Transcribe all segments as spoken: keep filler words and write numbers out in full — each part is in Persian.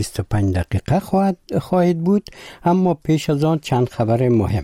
بیست و پنج دقیقه خواهد خواهد بود، اما پیش از آن چند خبر مهم.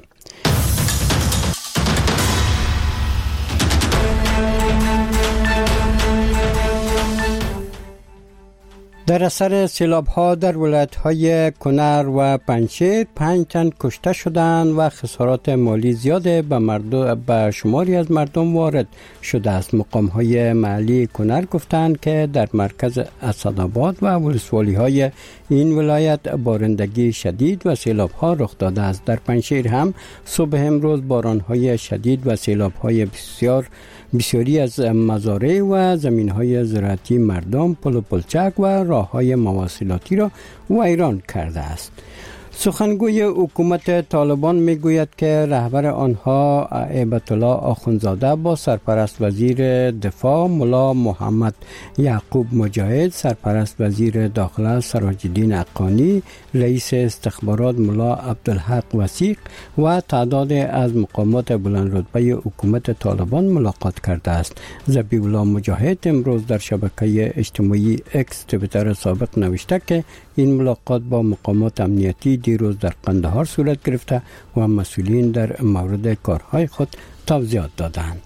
در اثر سیلاب‌ها در ولایت‌های کنر و پنجشیر پنج تن کشته شدند و خسارات مالی زیاد به مردم به شماری از مردم وارد شده است. مقام‌های محلی کنر گفتند که در مرکز اسدآباد و ولسوالی‌های این ولایت بارندگی شدید و سیلاب‌ها رخ داده است. در پنجشیر هم صبح امروز باران‌های شدید و سیلاب‌های بسیار بسیاری از مزارع و زمین‌های زراعتی مردم، پل و پلچک و راه‌های مواصلاتی را ویران کرده است. سخنگوی حکومت طالبان میگوید که رهبر آنها هیبت الله آخوندزاده با سرپرست وزیر دفاع ملا محمد یعقوب مجاهد، سرپرست وزیر داخله سراج الدین حقانی، رئیس استخبارات ملا عبدالحق وثیق و تعداد از مقامات بلند رتبه حکومت طالبان ملاقات کرده است. ذبیح الله مجاهد امروز در شبکه اجتماعی اکس توییتر سابق نوشته که این ملاقات با مقامات امنیتی دیروز در قندهار صورت گرفته و مسئولین در مورد کارهای خود توضیحات دادند.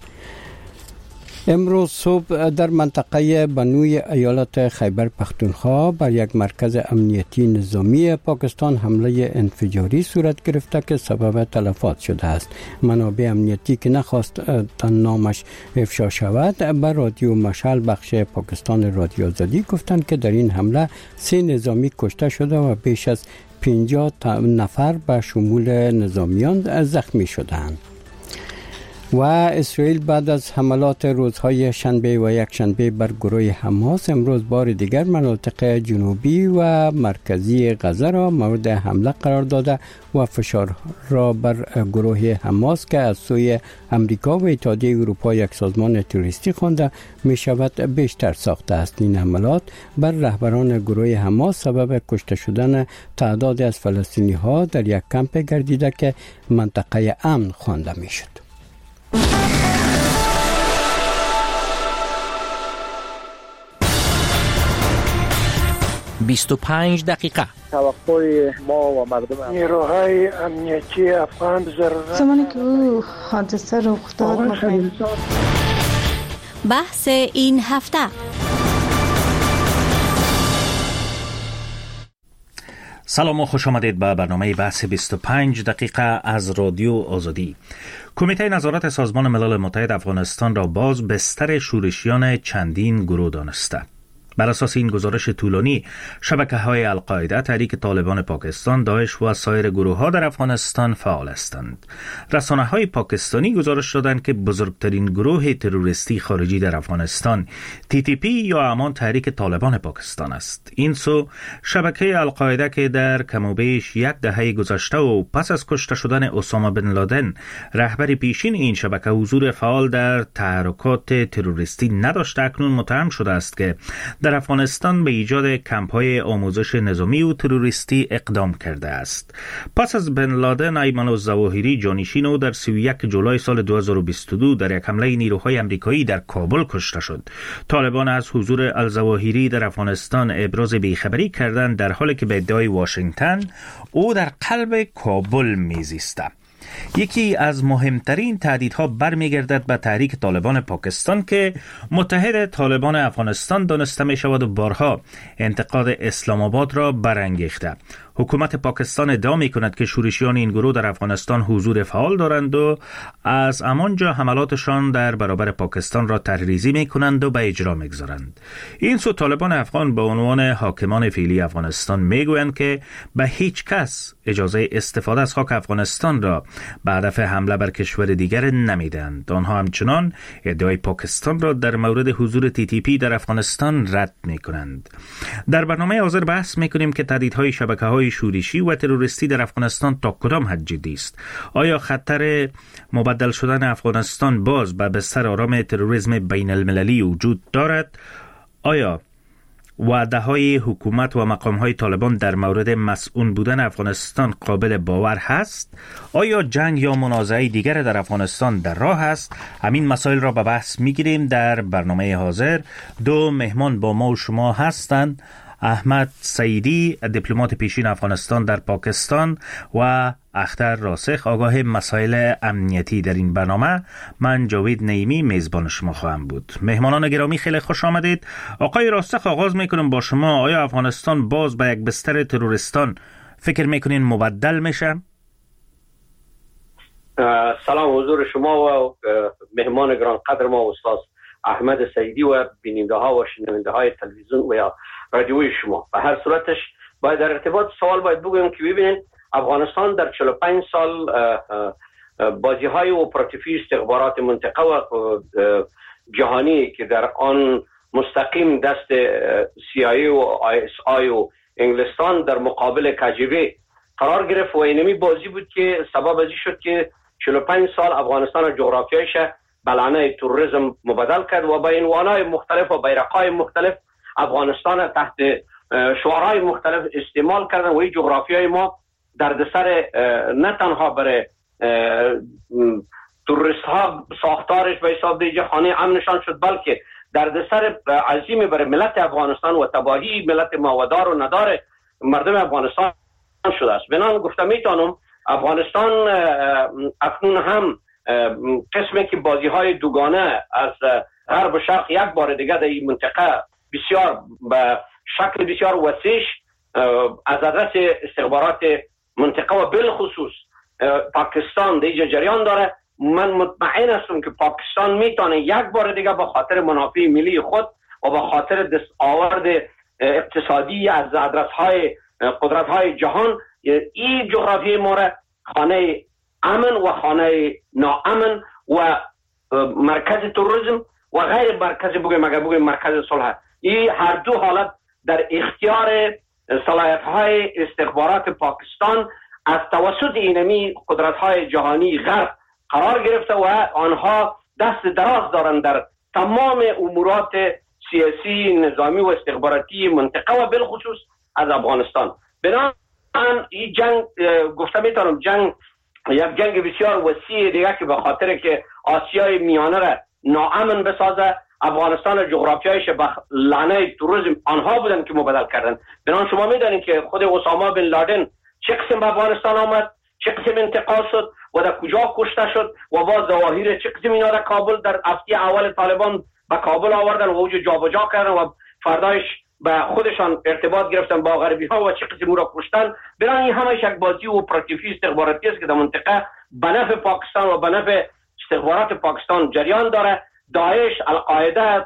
امروز صبح در منطقه بنوی ایالت خیبر پختونخوا بر یک مرکز امنیتی نظامی پاکستان حمله انفجاری صورت گرفته که سبب تلفات شده است. منابع امنیتی که نخواست نامش افشا شود به رادیو مشعل بخش پاکستان رادیو آزادی گفتند که در این حمله سه نظامی کشته شده و بیش از پنجاه نفر به شمول نظامیان زخمی شدند. و اسرائیل بعد از حملات روزهای شنبه و یک شنبه بر گروه حماس امروز بار دیگر مناطق جنوبی و مرکزی غزه را مورد حمله قرار داده و فشار را بر گروه حماس که از سوی امریکا و اتحادیه اروپا یک سازمان تروریستی خوانده می شود بیشتر ساخته است. این حملات بر رهبران گروه حماس سبب کشته شدن تعداد از فلسطینی ها در یک کمپ گردیده که منطقه امن خوانده می شد. بیست و پنج دقیقه توقع ما و مردم نیروهای امنیتی افغان ضرورت زمانی که او حادثه رخ داد مطمئن بحث این هفته. سلام و خوش آمدید به برنامه بحث بیست و پنج دقیقه از رادیو آزادی. کمیته نظارت سازمان ملل متحد افغانستان را باز بستر شورشیان چندین گروه دانسته. بر اساس این گزارش طولانی، شبکه‌های القاعده، تحریک طالبان پاکستان، داعش و سایر گروه‌ها در افغانستان فعال هستند. رسانه‌های پاکستانی گزارش دادند که بزرگترین گروه تروریستی خارجی در افغانستان تی تی پی یا همان تحریک طالبان پاکستان است. این سو شبکه القاعده که در کم و بیش یک دهه گذشته و پس از کشته شدن اسامه بن لادن رهبر پیشین این شبکه حضور فعال در تحرکات تروریستی نداشته، اکنون متهم شده است که در افغانستان به ایجاد کمپ‌های آموزش نظامی و تروریستی اقدام کرده است. پس از بن لادن، ایمن الظواهری جانشین او در سی و یک جولای سال دو هزار و بیست و دو در یک حمله نیروهای آمریکایی در کابل کشته شد. طالبان از حضور الظواهری در افغانستان ابراز بیخبری کردند، در حالی که به ادعای واشنگتن او در قلب کابل میزیسته. یکی از مهمترین تهدیدها برمیگردد به تحریک طالبان پاکستان که متحد طالبان افغانستان دانسته می شود و بارها انتقاد اسلام آباد را برانگیخته. حکومت پاکستان ادعا می کند که شورشیان این گروه در افغانستان حضور فعال دارند و از همانجا حملاتشان در برابر پاکستان را طرحریزی می کنند و به اجرا می گذارند. این سو طالبان افغان به عنوان حاکمان فعلی افغانستان می گویند که به هیچ کس اجازه استفاده از خاک افغانستان را به هدف حمله بر کشور دیگر نمیدهند. آنها همچنان ادعای پاکستان را در مورد حضور تی تی پی در افغانستان رد می کنند. در برنامه حاضر بحث می کنیم که تهدیدهای شبکه‌های شورشی و تروریستی در افغانستان تا کدام حد جدی است. آیا خطر مبدل شدن افغانستان باز به بستر آرام تروریسم بین المللی وجود دارد؟ آیا وعده‌های حکومت و مقام‌های طالبان در مورد مسئول بودن افغانستان قابل باور هست؟ آیا جنگ یا منازعه دیگر در افغانستان در راه است؟ همین مسائل را به بحث می‌گیریم در برنامه حاضر. دو مهمان با ما و شما هستند. احمد سعیدی دیپلمات پیشین افغانستان در پاکستان و اختر راسخ آگاه مسائل امنیتی. در این برنامه من جاوید نعیمی میزبان شما خواهم بود. مهمانان گرامی خیلی خوش آمدید. آقای راسخ، آغاز میکنم با شما. آیا افغانستان باز به یک بستر تروریستان فکر میکنین مبدل میشه؟ سلام حضور شما و مهمان گران قدر ما استاد احمد سعیدی و بیننده ها و شنونده های تلویزیون و یا رادیوی شما. به هر صورتش باید در ارتباط سوال باید بگویم که ببینید افغانستان در چهل و پنج سال بازی های اپراتیفی استخبارات منطقه و جهانی که در آن مستقیم دست سی آی ای و آی اس آی و انگلستان در مقابل که جی بی قرار گرفت و اینمی بازی بود که سبب ازی شد که چهل و پنج سال افغانستان جغرافیایش به لعنه تروریسم مبدل کرد و با عنوانهای مختلف و بیرقهای مختلف افغانستان تحت شعارهای مختلف استعمال کردن و این جغرافیای ما دردسر نه تنها برای تروریست ها ساختارش به حساب دیگه خانه امنشان شد، بلکه دردسر عظیم برای ملت افغانستان و تباهی ملت ما و دار و ندار مردم افغانستان شده است. بنان گفتم میتونم افغانستان اکنون هم قسمی که بازی های دوگانه از غرب و شرق یک بار دیگه در این منطقه بسیار به شکل بسیار وسیع از آدرس استخبارات منطقه و بالخصوص پاکستان دیگه جریان داره. من مطمئن هستم که پاکستان میتونه یک بار دیگه به خاطر منافع ملی خود و به خاطر دستاورد اقتصادی از آدرس های قدرت های جهان این جغرافی ما را خانه امن و خانه ناامن و مرکز تروریسم و غیر مرکز بگویم اگر بگویم مرکز صلح، این هر دو حالت در اختیار صلاحیت های استخبارات پاکستان از توسط اینمی قدرت های جهانی غرب قرار گرفته و آنها دست دراز دارند در تمام امورات سیاسی، نظامی و استخباراتی منطقه و بالخصوص از افغانستان. بنابراین این جنگ گفته میتونم جنگ یک جنگ بسیار وسیع دیگه که به خاطر که آسیای میانه را ناامن بسازه، افغانستان جغرافیایش به لعنه تروریسم آنها بودن که مبدل کردن. بنابراین شما میدانید که خود اسامه بن لادن چه قسم به افغانستان آمد، چه قسم انتقال شد و در کجا کشته شد و با ظواهر چه قسم اینا در کابل در هفته اول طالبان به کابل آوردن و اوج جابجا کردن و فردایش به خودشان ارتباط گرفتن با غربی ها و چه قسم او را کشتن. برای این همش یک بازی اپراتیفی استخباراتی است که در منطقه به نفع پاکستان و به نفع استخبارات پاکستان جریان داره. داعش، القاعده،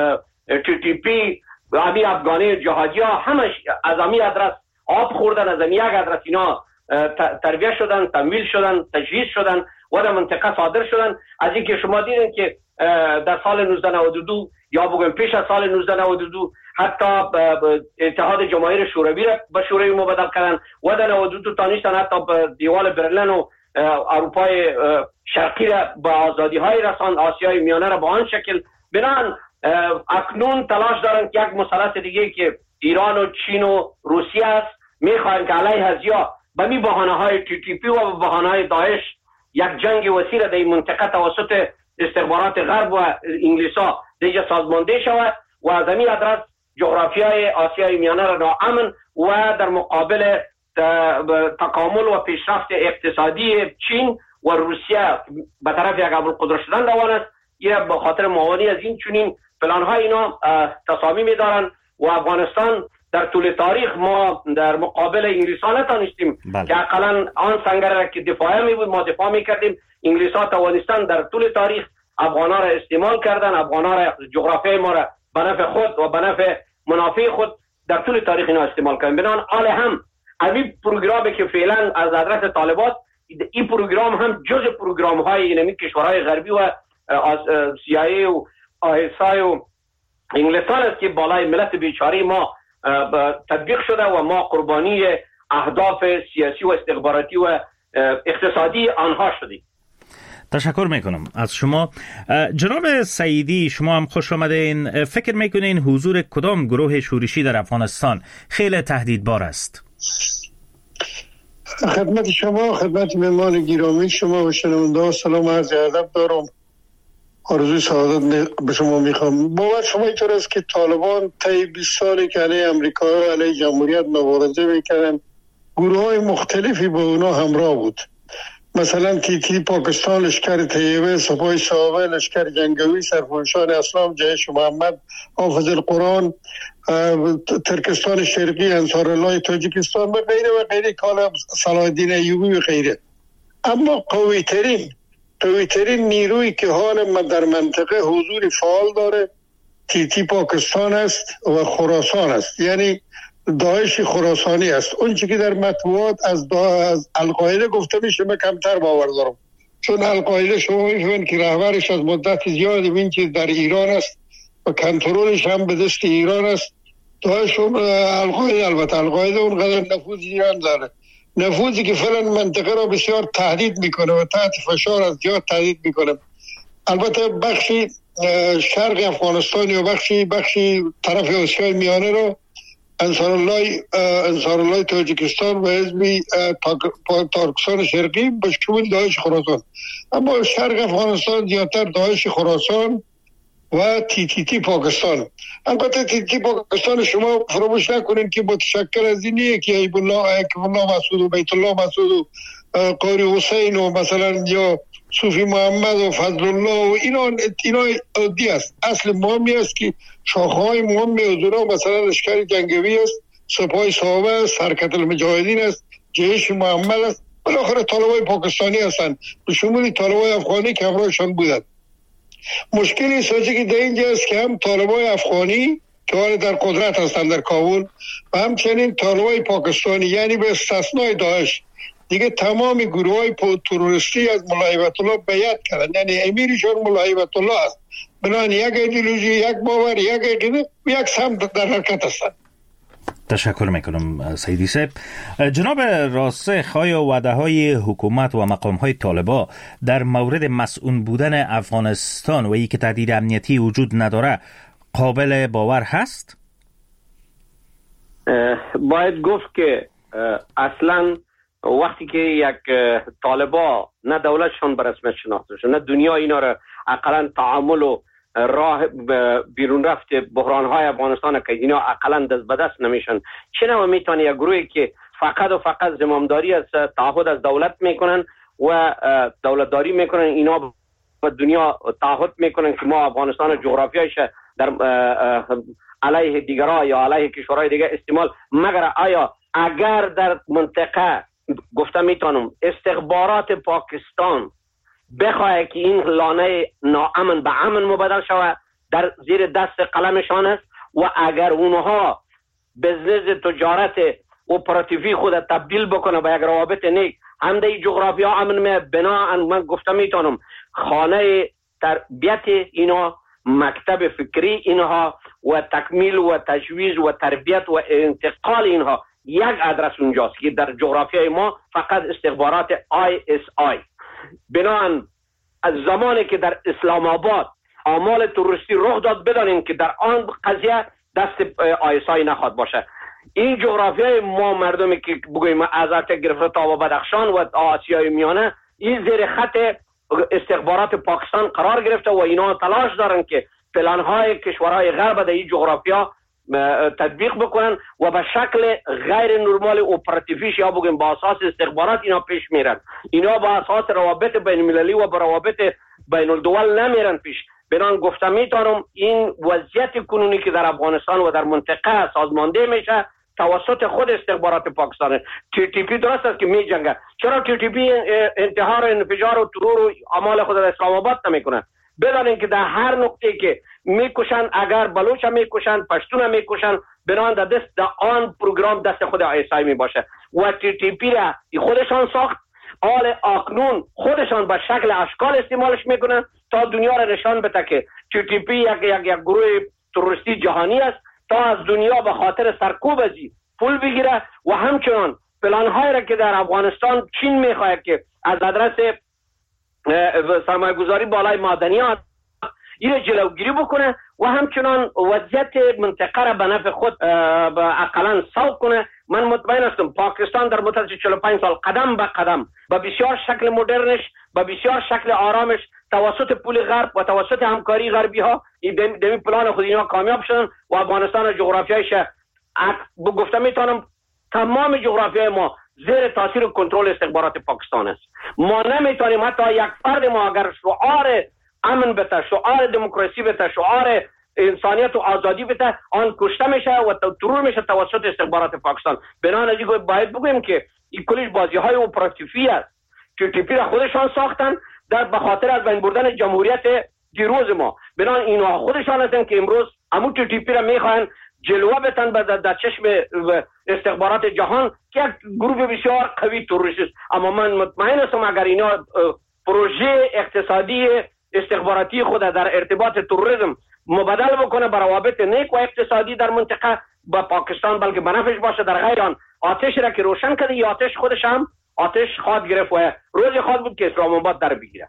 تی تی پی، امی افغانی جهادی ها همش از امی ادرس آب خوردن، از امی یک ادرس اینا تربیه شدن، تمویل شدن، تجهیز شدن و در منطقه صادر شدن. از اینکه شما دیدین که در سال نوزده نود و دو یا بگویم پیش از سال نوزده نود و دو حتی اتحاد جماهیر شوروی را به شوروی مبدل کردن و در نود و دو تانیستن حتی به دیوال برلین و اروپای شرقی را به آزادی های رساند، آسیای میانه را به آن شکل. بنان اکنون تلاش دارن که یک مثلث دیگه که ایران و چین و روسیه است میخواهند که علیه از یا به می بحانه های تی تی پی و به بحانه های داعش یک جنگ وسیع در این منطقه توسط استخبارات غرب و انگلیس ها دیگه سازمانده شود و از این ادرس جغرافیای آسیای میانه را ناامن و در مقابل تکامل و پیشرفت اقتصادی چین و روسیه به طرف یک ابوالقدرت شدن روان است. یه به خاطر معاونی از این چنین پلان های اینا تصامیم دارن و افغانستان در طول تاریخ ما در مقابل انگلیس ها نتانستیم که اقلا آن سنگر را که دفاعی می بود ما دفاع می کردیم. انگلیس ها توانستن در طول تاریخ افغان ها را استعمال کردن، افغان ها را جغرافیای ما را به نفع خود و به نفع منافع خود در طول تاریخ اینا استعمال کردن. بنان آل هم این پروگرامی که فعلا از آدرس طالبات، این پروگرام هم جز پروگرام های اینمی کشورهای غربی و سی آی ای و آی اس آی و انگلستان است که بالای ملت بیچاره ما تطبیق شده و ما قربانی اهداف سیاسی و استخباراتی و اقتصادی آنها شدیم. تشکر میکنم از شما. جناب سعیدی، شما هم خوش آمدین. فکر میکنین حضور کدام گروه شورشی در افغانستان خیلی تهدیدبار است؟ خدمت شما، خدمت مهمان گرامی شما و شنونده ها سلام عرض ادب دارم. آرزوی سعادت به شما میخوام. باور شما اینطور است که طالبان طی بیست سالی که علیه امریکا و علیه جمهوریت مبارزه میکردن، گروه های مختلفی با اونا همراه بود. مثلا تی تی پاکستان، لشکر طیبه، سپاه صحابه، لشکر جنگاوی، سرفروشان اسلام، جیش محمد، حافظ القرآن، ترکستان شرقی، انصار الله تاجیکستان و غیره و غیره، کالا صلاح الدین ایوبی و غیره. اما قوی ترین قوی ترین نیروی که حال در منطقه حضور فعال داره تی تی پاکستان است و خراسان است، یعنی داعش خراسانی است. اون چی که در مطبوعات از, از القاعده گفته میشه من کمتر باور دارم، چون القاعده شما میفهمید که رهبرش از مدت زیادی این چیز در ایران است و کنترلش هم به دست ایران است. داعش القاعده البته القاعده اونقدر نفوذ ایران داره، نفوذی که فعلا منطقه را بسیار تهدید میکنه و تحت فشار از جهات تهدید میکنه. البته بخشی شرق افغانستان و بخشی بخشی طرف آسیای میانه رو انصار الله انصار الله تاجیکستان و حزب ترکستان شرقی بشکل داعش خراسان، اما شرق افغانستان زیادتر داعش خراسان و تی تی تی پاکستان. البته تی تی پاکستان شما فراموش نکنید که متشکل از اینیه که ایب الله ایب الله مسعود و بیت الله مسعود و قاری حسین و مثلا یا صوفی محمد و فضل الله و اینا اینا عادی است. اصل مهمی است که شاخه‌های مهمی از اونها مثلا لشکر جنگاوی است، سپاه صحابه است، حرکت المجاهدین است، جیش محمد است، بالاخره طالبای پاکستانی هستند به شمول طالبای افغانی که همراهشان بودند. مشکلی سازی که در اینجا است که هم طالبای افغانی که حال در قدرت هستند در کابل و همچنین طالبای پاکستانی، یعنی به استثنای داعش دیگه تمام گروه های تروریستی از ملا هیبت الله بیعت کردن، یعنی امیرشون ملا هیبت الله است. بنابراین یک ایدئولوژی، یک باور، یک عقیده و یک سمت در حرکت هستند. تشکر میکنم سیدی صاحب. جناب راسخ، آیا وعده های حکومت و مقام های طالبا در مورد مسئول بودن افغانستان و ای که تهدید امنیتی وجود نداره قابل باور هست؟ باید گفت که اصلا وقتی که یک طالبا نه دولتشون به رسمیت شناخته شده نه دنیا اینا را اقلا تعامل و راه بیرون رفت بحران‌های افغانستان که اینا اقلا دست به دست نمیشن، چرا میتونه یک گروهی که فقط و فقط زمامداری از تعهد از دولت میکنن و دولتداری میکنن، اینا به دنیا تعهد میکنن که ما افغانستان جغرافیایش در علیه دیگرها یا علیه کشورهای دیگه استعمال، مگر آیا اگر در منطقه گفته میتونم استخبارات پاکستان بخواه که این لانه ناامن به امن مبدل شود در زیر دست قلمشان است و اگر اونها بزنس تجارت اپراتیوی خود تبدیل بکنه به یک روابط نیک هم در جغرافیا امن می بنا من گفته میتونم خانه تربیت اینا، مکتب فکری اینها و تکمیل و تجویز و تربیت و انتقال اینها یک ادرس اونجاست که در جغرافیای ما فقط استخبارات آی اس آی. بنابراین از زمانی که در اسلام آباد اعمال تروریستی رخ داد بدانیم که در آن قضیه دست آی اس آی نخواد باشه. این جغرافیای ما مردمی که بگوییم از ارتش گرفته تا بدخشان و آسیای میانه این زیر خط استخبارات پاکستان قرار گرفته و اینا تلاش دارن که پلان‌های کشورهای غرب در این جغرافیا تطبیق بکنن و به شکل غیر نرمال اپراتیویش یا بگیم با اساس استخبارات اینا پیش میرن. اینا با اساس روابط بین المللی و با روابط بین الدول نمیرن پیش. بنان گفتم میتونم این وضعیت کنونی که در افغانستان و در منطقه سازمانده میشه توسط خود استخبارات پاکستان. تی تی پی درست است که می جنگه، چرا تی تی پی انتحار و انفجار و ترور و اعمال خود در اسلام آباد نمیکنه؟ بدانین که در هر نقطه که میکشن، اگر بلوچ میکشن، پشتون میکشن، بنان در دست در آن پروگرام دست خود آی اس آی می باشه و تی تی پی را خودشان ساخت، آل آکنون خودشان به شکل اشکال استعمالش میکنن تا دنیا را نشان بده که تی تی پی یک یک یک گروه تروریستی جهانی است تا از دنیا به خاطر سرکوب ازی پول بگیره و همچنان پلان‌هایی را که در افغانستان چین میخواهد که از ادرس سرمایه گذاری بالای معدنیات این جلوگیری بکنه و همچنان وضعیت منطقه را به نفع خود اقلا سوق کنه. من مطمئن هستم پاکستان در مدت چهل و پنج سال قدم به قدم به بسیار شکل مدرنش، به بسیار شکل آرامش توسط پول غرب و توسط همکاری غربی ها این پلان خود اینا کامیاب شدن و افغانستان جغرافیایش گفتم میتونم تمام جغرافیای ما زیر تاثیر کنترل استخبارات پاکستان است. ما نمیتونیم حتی یک فرد ما اگر شعار امن بده، شعار دموکراسی بده، شعار انسانیت و آزادی بده، آن کشته میشه و ترور میشه توسط استخبارات پاکستان. بنابراین باید بگویم که این کلیش بازی های اپراتیفی است که تیپی را خودشان ساختن در بخاطر از بین بردن جمهوریت دیروز ما. بنابراین اینها خودشان هستن که امروز همون تیپی را میخواین جلوه بتن در چشم استخبارات جهان که یک گروه بسیار قوی تروریست است. اما من مطمئن هستم اگر اینا پروژه اقتصادی استخباراتی خود در ارتباط تروریسم مبادله بکنه بر روابط نیک و اقتصادی در منطقه با پاکستان بلکه بنفش باشه، در غیر آن آتش را که روشن کرده یا آتش خودش هم آتش خواهد گرفت و روزی خواهد بود که اسلام آباد در بگیره.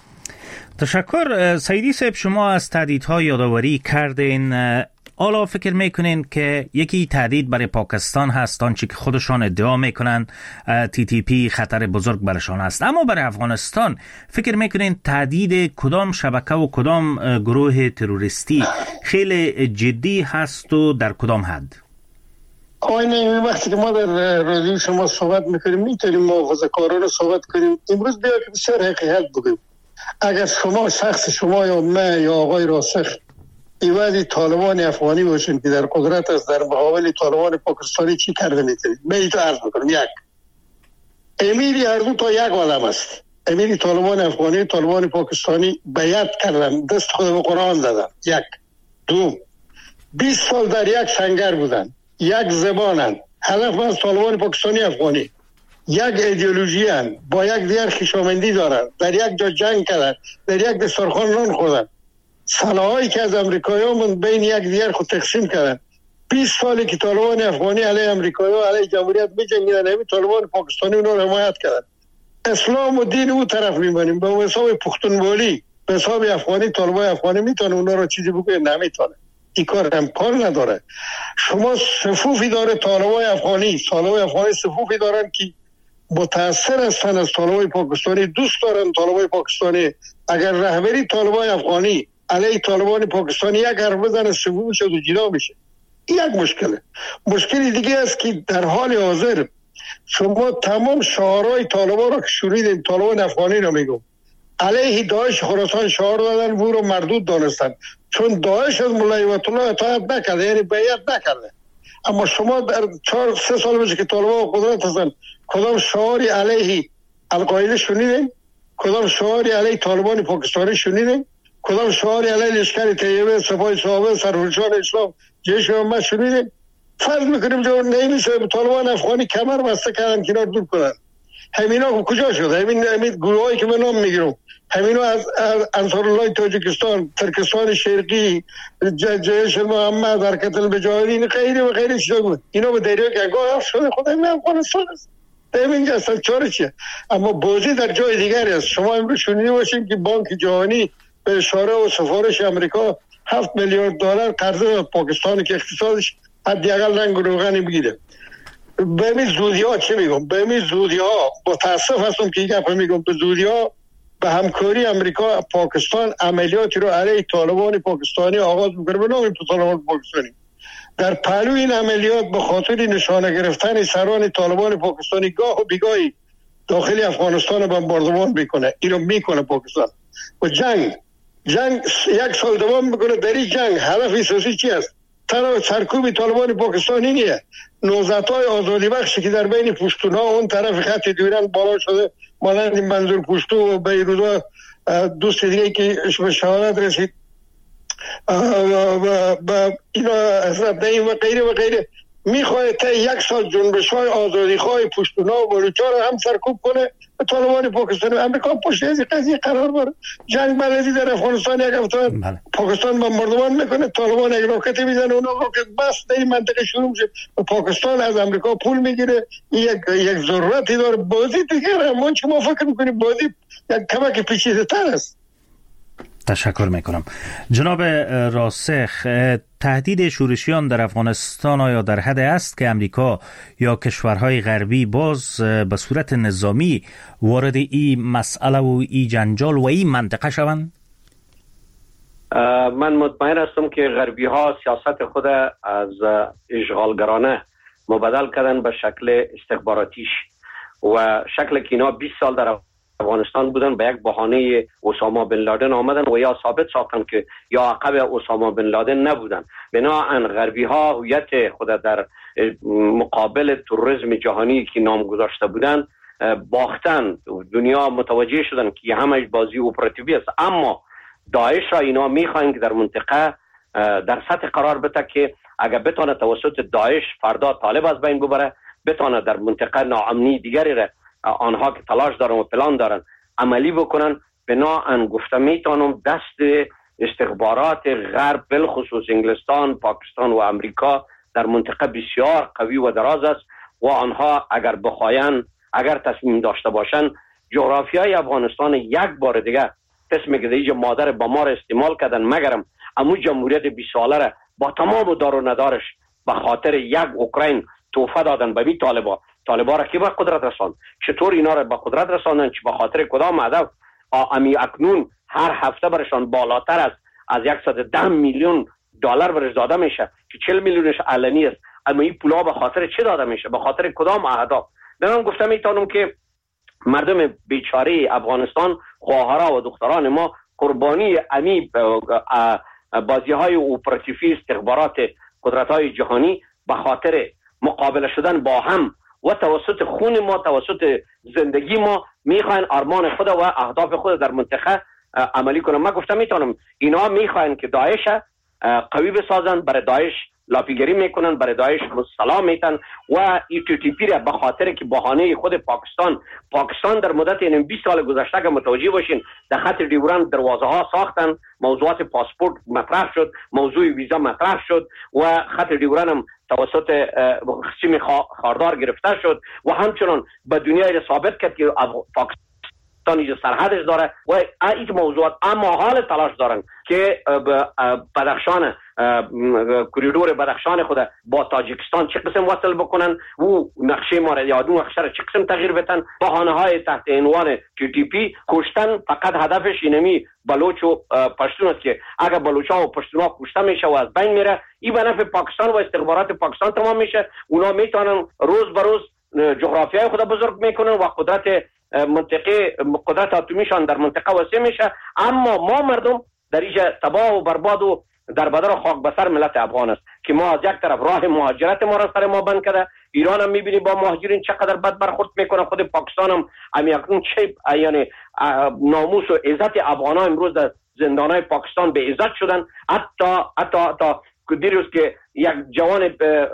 تشکر. سیدی صاحب، شما از تهدیدها یادآوری کردین. حالا فکر میکنین که یکی تهدید برای پاکستان هست آنچه که خودشان ادعا میکنن تی تی پی خطر بزرگ برشان است، اما برای افغانستان فکر میکنین تهدید کدام شبکه و کدام گروه تروریستی خیلی جدی هست و در کدام حد؟ آینه وقتی که ما در رادیو شما صحبت میکنیم میتونیم محافظه‌کارانه صحبت کنیم. امروز بیا که بسیار حقیقت بگیم. اگر شما شخص شما یا من یا آقای راسخ ایوازی طالبان افغانی باشین که در قدرت است، در مقابل طالبان پاکستانی چی کرده میتونید؟ من ایتو عرض میکنم. یک، امیری هر دو تا یک عالم است. امیری طالبان افغانی طالبان پاکستانی بیعت کردن، دست خود به قرآن دادن. یک. دو، بیست سال در یک سنگر بودن، یک زبانن، هدف از طالبان پاکستانی افغانی یک ایدئولوژی هن، با یک دیگر خویشاوندی دارن، در یک جا جنگ کردن، در یک دسترخوان نان خوردن، سلاحایی که از امریکایی‌ها بین یک دیگر خود تقسیم کردن. بیست سالی که طالبان افغانی علیه امریکایی‌ها علیه جمهوریت می‌جنگیدن، همین طالبان پاکستانی اونها رو حمایت کردن. اسلام و دین او طرف می‌بریم به حساب پختونوالی، به حساب افغانی. طالبان افغانی میتونه اونها رو چیزی بگه؟ نمیتونه. این کار امکان نداره. شما صفوفی داره طالبان افغانی، طالبان افغانی صفوفی دارن که متاثر هستن از طالبان پاکستانی، دوست دارن طالبان پاکستانی. اگر رهبری طالبان افغانی علیه طالبان پاکستانی یک حرف بزنه صفوف شد و جدا میشه. این یک مشکله. مشکلی دیگه است که در حال حاضر شما تمام شعارهای طالبان را که شنیدین، طالبان افغانی را میگم، علیه داعش خراسان شعار دادن و رو مردود دانستن، چون داعش از مولای وطن الله اطاعت نکرده، یعنی بیعت نکرده. اما شما در چهار سه سال بشه که طالبان قدرت هستن، کدام شعاری علیه القاعده شنیدین؟ کدام شعاری علیه طالبان پاکستانی شنیدین؟ کدام شعاری علیه لشکر طیبه، سپاه صحابه، سرفرشان اسلام، جیش محمد شنیدین؟ فرض میکنیم جو نمیشه طالبان افغانی کمر بسته کردن کنار دور کنن. همینا کجا شد؟ همین همین گروهایی که من نام میگیرم، همینا از انصار الله تاجیکستان، ترکستان شرقی، جیش محمد، حرکت البجاهدین، غیره و غیره چیزا بود. اینا به دریا گنگاه رفت شده. خدا این افغانستان است. همینجا اصلا چاره چیه؟ اما بازی در جای دیگری است. شما امروز شنیده باشین که بانک جهانی به اشاره و سفارش امریکا هفت میلیارد دلار قرض پاکستان که اقتصادش حداقل رنگ و روغنی بگیره. به همین زودی ها چه میگم؟ به همین زودی ها متاسف هستم که یک گپ میگم، به زودی ها به همکاری امریکا پاکستان عملیاتی رو علیه طالبان پاکستانی آغاز میکنه به نام طالبان پاکستانی. در پهلوی این عملیات به خاطر نشانه گرفتن سران طالبان پاکستانی گاه و بیگاهی داخل افغانستان بمباردمان میکنه. اینو میکنه پاکستان. و جنگ جنگ یک سال دوام میکنه. در این جنگ هدف اساسی چی است؟ تنها سرکوب طالبان پاکستانی نیه، نوزادهای آزادی بخشی که در بین پشتون ها اون طرف خط دیورند بالا شده، مانند منظور پشتو و بیروزا دوست دیگه که به شهادت رسید، اینا حضرت نعیم و غیره و غیره، میخواه تا یک سال جنبش های آزادی خواه پشتون ها و بلوچا رو هم سرکوب کنه به طالبان پاکستانی. امریکا پشت از قضیه قرار باره. جنگ بلدی در افغانستان یک هفته پاکستان بمباردمان میکنه، طالبان یک راکت میزنه، اون راکت بس در این منطقه شروع میشه. پاکستان از امریکا پول میگیره. یک یک ضرورتی داره. بازی دیگه همون چه ما فکر میکنیم بازی یک کمک پیچیده تر است. تشکر میکنم. جناب راسخ، تهدید شورشیان در افغانستان آیا در حد است که امریکا یا کشورهای غربی باز به صورت نظامی وارد این مسئله و این جنجال و این منطقه شوند؟ من مطمئن هستم که غربی ها سیاست خود از اشغالگرانه مبدل کردن به شکل استخباراتیش و شکل که اینا بیست سال در افغانستان بودن به یک بهانه اسامه بن لادن آمدن و یا ثابت ساختن که یا عقب اسامه بن لادن نبودن. بنابراین غربی ها هویت خود در مقابل تروریسم جهانی که نام گذاشته بودن باختن. دنیا متوجه شدن که همش بازی اپراتیوی است، اما داعش را اینا میخواین که در منطقه در سطح قرار بده که اگر بتونه توسط داعش فردا طالب از بین ببره، بتونه در منطقه ناامنی دیگری را آنها که تلاش دارن و پلان دارن عملی بکنن. بنابراین گفته میتونم دست استخبارات غرب بالخصوص انگلستان، پاکستان و امریکا در منطقه بسیار قوی و دراز است و آنها اگر بخواین، اگر تصمیم داشته باشن، جغرافیای افغانستان یک بار دیگه قسمی که دیگه مادر با ما را استعمال کردن، مگرم امو جمهوریت بیست ساله را با تمام دار و ندارش به خاطر یک اوکراین توفه دادن به می طالبا. طالبا را کی به قدرت رساند؟ چطور اینا را به قدرت رساندن؟ چه به خاطر کدام هدف؟ امی اکنون هر هفته برشان بالاتر از از صد و ده میلیون دلار برش داده میشه که چهل میلیونش علنی است، اما این پولا به خاطر چه داده میشه؟ به خاطر کدام اهداف؟ من گفتم میتونم که مردم بیچاره افغانستان، خواهرها و دختران ما قربانی امی بازی های اپراتیوی استخبارات قدرت های جهانی به خاطر مقابله شدن با هم و توسط خون ما، توسط زندگی ما میخواین آرمان خود و اهداف خود در منطقه عملی کنن. من گفتم میتونم اینا میخواین که داعش قوی بسازن، برای داعش لاپیگری میکنن، برای داعش سلام میتن و ای تی تی پی را به خاطر که بهانه خود پاکستان پاکستان در مدت این بیست سال گذشته که متوجه باشین در خط ډیورند دروازه ها ساختن، موضوعات پاسپورت مطرح شد، موضوع ویزا مطرح شد و خط ډیورند هم توسط سیم خاردار گرفته شد و همچنان به دنیای ثابت کرد که پاکستان تانی سرحدش داره و این موضوعات. اما حال تلاش دارن که بدخشان، کوریدور بدخشان خود با تاجیکستان چه قسم وصل بکنن و نقشه ما را یادون نقشه را چه قسم تغییر بدن. بهانه های تحت عنوان تی تی پی کشتن فقط هدفش اینمی بلوچ و پشتون است که اگر بلوچا و پشتونا کشته میشه و از بین میره، این به نفع پاکستان و استخبارات پاکستان تمام میشه. اونا میتونن روز به روز جغرافیای خود بزرگ میکنن و قدرت منطقه قدرت اتمیشان در منطقه وسیع میشه. اما ما مردم در اینجا تباه و برباد و در بدر و خاک بسر ملت افغان است که ما از یک طرف راه مهاجرت ما را سر ما بند کرده. ایران هم میبینی با مهاجرین چقدر بد برخورد میکنه، خود پاکستان هم امیاکنون چه یعنی ناموس و عزت افغان ها امروز در زندانهای پاکستان به عزت شدن. حتی حتی حتی دیروز که یک جوان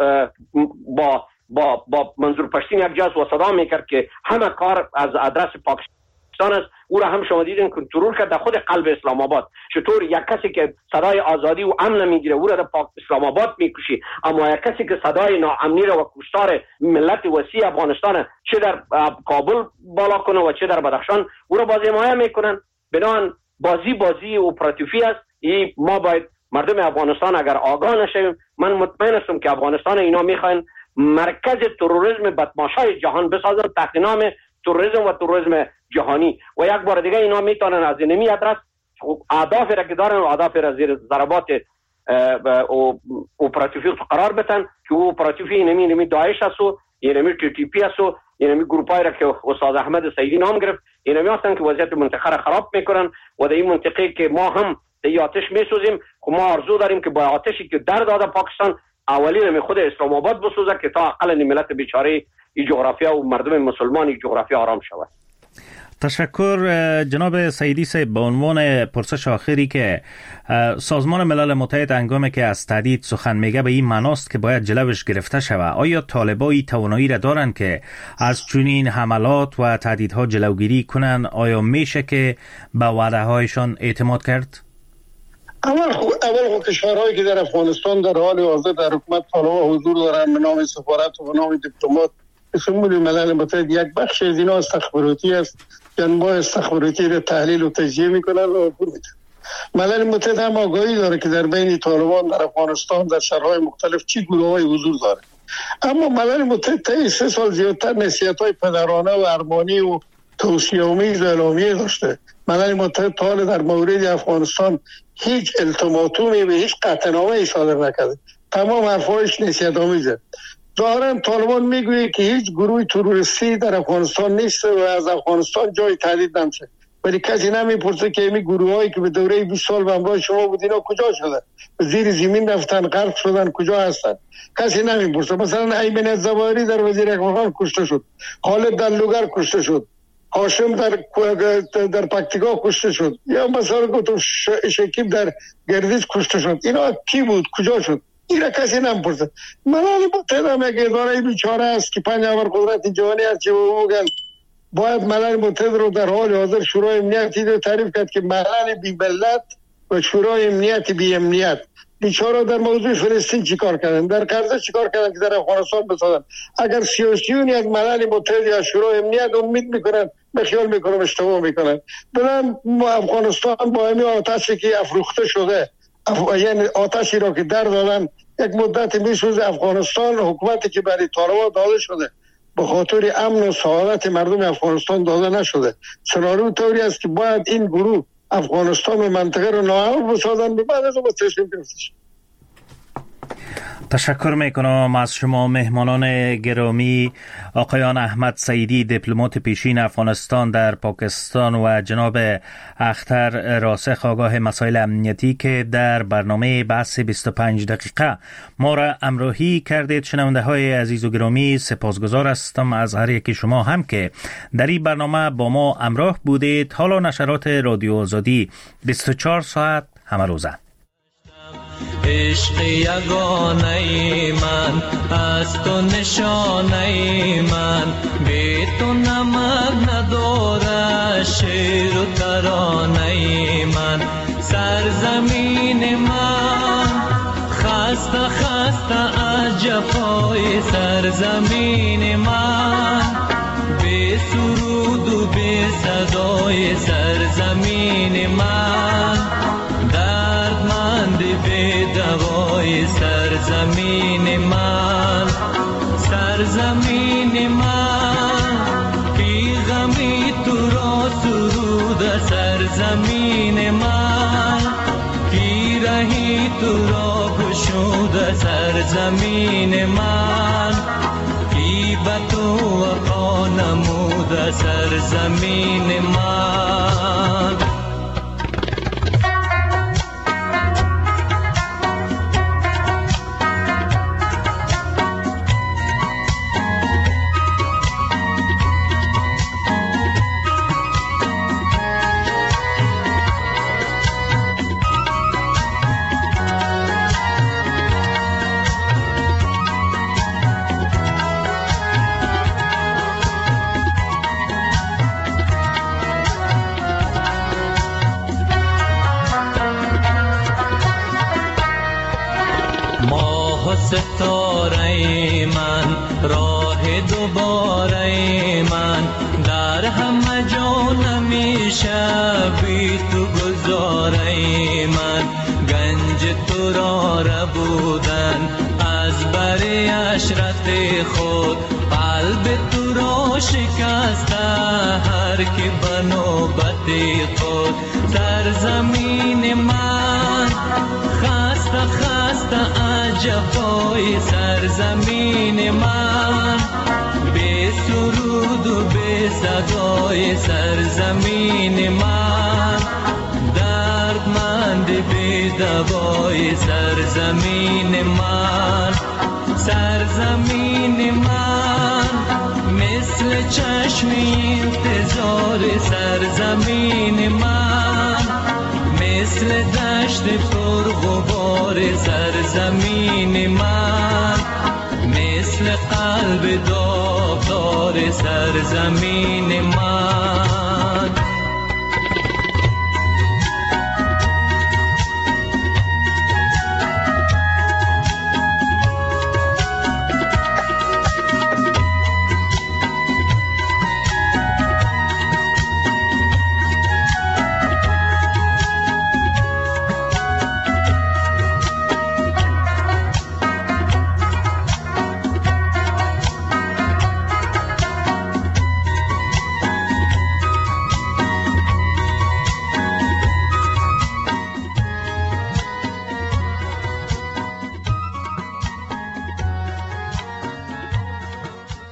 با با با منظور پشتین یک جاز و صدا میکرد که همه کار از آدرس پاکستان است، او را هم شما دیدین کنترل کرد در خود قلب اسلام آباد. چطور یک کسی که صدای آزادی و امن میگیره او را در اسلام آباد میکشی، اما یک کسی که صدای ناامنی را و کشتار ملت وسیع افغانستان چه در کابل بالا کنه و چه در بدخشان او را باز حمایت میکنن. بنابراین بازی بازی اپراتیوی است. این ما باید مردم افغانستان اگر آگاه نشیم، من مطمئن هستم که افغانستان اینا میخواین مرکز تروریسم بدمعشای جهان بسازن تحت نام تروریسم و تروریسم جهانی و یک بار دیگه اینا میتونن از اینمی ادرس اهداف را که دارن و اهداف را زیر ضربات اپراتیوی قرار بدن که او اپراتیوی اینمی اینمی داعش است و اینمی تی تی پی است و اینمی گروپای را که استاد احمد سیدی نام گرفت، اینمی هستن که وضعیت منطقه را خراب میکنن و در این منطقه که ما هم در آتش میسوزیم. خب ما آرزو داریم که با آتشی که در داده پاکستان اولین می خود اسلام آباد بسوزه که تا اقل ملت بیچاره این جغرافیا و مردم مسلمان این جغرافیا آرام شود. تشکر جناب سیدی صاحب. به عنوان پرسش آخری که سازمان ملل متحد هنگامی که از تهدید سخن میگه به این معناست که باید جلوش گرفته شود، آیا طالبان توانایی را دارن که از چنین حملات و تهدیدها جلوگیری کنن؟ آیا میشه که به وعده هایشان اعتماد کرد؟ اول خو اول خو کشورهایی که در افغانستان در حال حاضر در حکومت طالبان حضور دارن به نام سفارت و به نام دیپلمات، سازمان ملل متحد یک بخش از اینا استخباراتی است که انواع استخباراتی را تحلیل و تجزیه میکنن و راپور میدن. ملل متحد هم آگاهی داره که در بین طالبان در افغانستان در شهرهای مختلف چی گروه‌های حضور داره. اما ملل متحد تا سه سال زیادتر نصیحت‌های پدرانه و ارمانی و توصیه‌آمیز و اعلامیه داشته. ملل متحد تا حال در مورد افغانستان هیچ التیماتومی و هیچ قطعنامه‌ای صادر نکرده. تمام حرفایش نصیحت‌آمیزه. ظاهراً طالبان میگویه که هیچ گروه تروریستی در افغانستان نیست و از افغانستان جای تهدید نمیشه، ولی کسی نمیپرسه که این گروهایی که به دوره بیست سال به همراه شما بود اینا کجا شدن؟ زیر زمین رفتن، غرق شدن، کجا هستن؟ کسی نمیپرسه. مثلا ایمن الزواهری در وزیر اقتصاد کشته شد، خالد در لوگر کشته شد، هاشم در در پکتیکا کشته شد، یا مثلا گفتم شکیب در گردیز کشته شد. اینا کی بود؟ کجا شد؟ اینا کسی نمیپرسه. ملل متحد هم یک اداره بیچاره است که پنج ابر قدرت جهانی هست که بگن باید ملل متحد رو در حال حاضر شورای امنیتی رو تعریف کرد که ملل بی ملت و شورای امنیت بی امنیت. بیچاره در موضوع فلسطین چیکار کردن؟ در غزه چیکار کردن که در افغانستان بسازن؟ اگر سیاسیونی از ملل متحد یا شورای امنیت امید میکنن، به خیال میکنم اشتباه میکنن. برن افغانستان با همین آتشی که افروخته شده، اف... یعنی آتشی را که در دادن یک مدت میسوزه. افغانستان حکومتی که برای طالبان داده شده به خاطر امن و سعادت مردم افغانستان داده نشده. سناریو طوری است که باید این گروه افغانستان و منطقه رو ناامن بسازن، به بعد از اون تصمیم گرفتش. تشکر میکنم از شما مهمانان گرامی، آقایان احمد سعیدی دیپلمات پیشین افغانستان در پاکستان و جناب اختر راسخ آگاه مسائل امنیتی که در برنامه بحث بیست و پنج دقیقه ما را همراهی کردید. شنونده های عزیز و گرامی، سپاسگزار هستم از هر یکی شما هم که در این برنامه با ما همراه بودید. حالا نشرات رادیو آزادی بیست و چهار ساعت همه روزه. عشق یگانه من از تو نشانه من، بی تو نمک نداره شعر و ترانه من. سرزمین من خسته خسته از جفای سرزمین من، بی سرود و بی صدای سرزمین من. دردمند بی دوای سرزمین من، سرزمین من بی غمی تو را سرود سرزمین من، کی رهی تو را گشود سرزمین من، کی به تو وفا نمود سرزمین من. ستاره من راه دوباره من، در همه جا نمیشه بی تو گذاره من. گنج تو را ربودن از بر عشرت خود، قلب تو را شکسته هر کی به نوبت خود. سرزمین من خسته خسته از جفای سرزمین من، بی سرود و بی صدای سرزمین من. دردمند بی دوای سرزمین من، سرزمین من مثل چشم انتظار سرزمین من، مثل دشت پر غبار سرزمین من، مثل قلب داغدار سرزمین من.